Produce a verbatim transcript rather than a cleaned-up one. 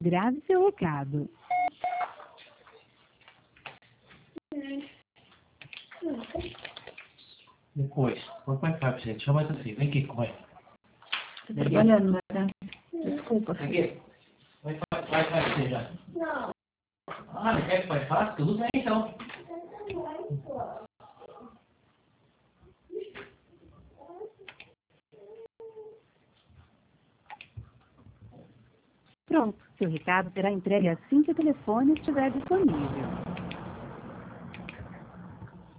Grave seu recado. Depois, papai Fábio, gente, chama assim, vem aqui, corre. Tô trabalhando, né? Desculpa. Vem aqui. Vai, vai, vai, vai, você já. Não. Ah, não quer que pai faça? Tudo bem, então. Pronto, seu recado será entregue assim que o telefone estiver disponível.